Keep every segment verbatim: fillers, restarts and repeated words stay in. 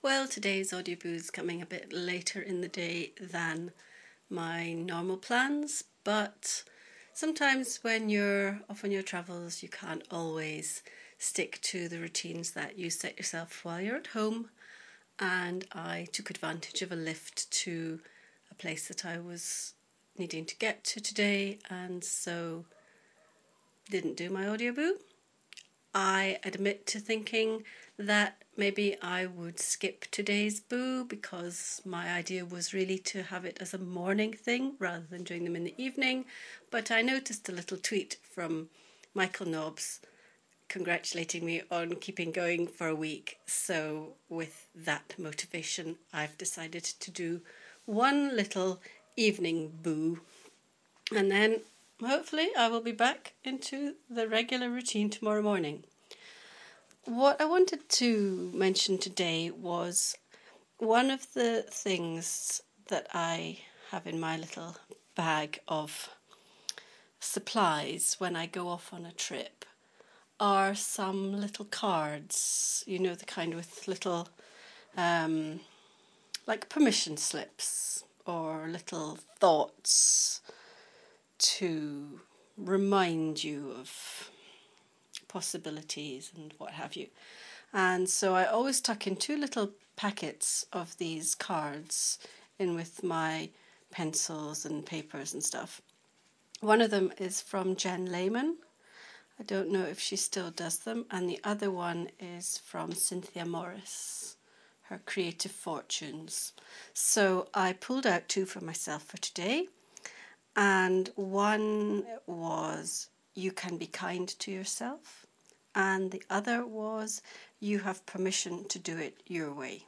Well, today's audioboo is coming a bit later in the day than my normal plans, but sometimes when you're off on your travels, you can't always stick to the routines that you set yourself while you're at home. And I took advantage of a lift to a place that I was needing to get to today, and so didn't do my audioboo. I admit to thinking that maybe I would skip today's boo because my idea was really to have it as a morning thing rather than doing them in the evening. But I noticed a little tweet from Michael Nobbs congratulating me on keeping going for a week. So with that motivation, I've decided to do one little evening boo, and then hopefully I will be back into the regular routine tomorrow morning. What I wanted to mention today was one of the things that I have in my little bag of supplies when I go off on a trip are some little cards, you know, the kind with little, um, like permission slips or little thoughts to remind you of possibilities and what have you. And so I always tuck in two little packets of these cards in with my pencils and papers and stuff. One of them is from Jen Lehman. I don't know if she still does them. And the other one is from Cynthia Morris, her Creative Fortunes. So I pulled out two for myself for today. And one was, you can be kind to yourself. And the other was, you have permission to do it your way.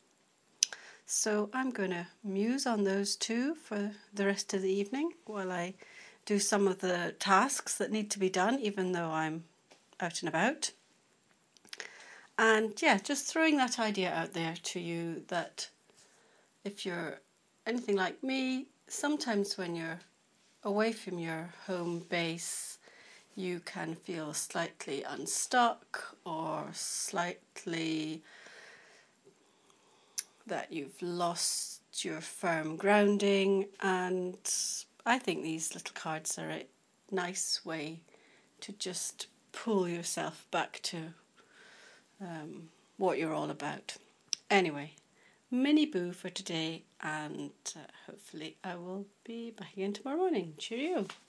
So I'm going to muse on those two for the rest of the evening while I do some of the tasks that need to be done, even though I'm out and about. And yeah, just throwing that idea out there to you that if you're anything like me, sometimes when you're away from your home base, you can feel slightly unstuck or slightly that you've lost your firm grounding, and I think these little cards are a nice way to just pull yourself back to um, what you're all about. Anyway, mini boo for today, and uh, hopefully I will be back again tomorrow morning. Cheerio.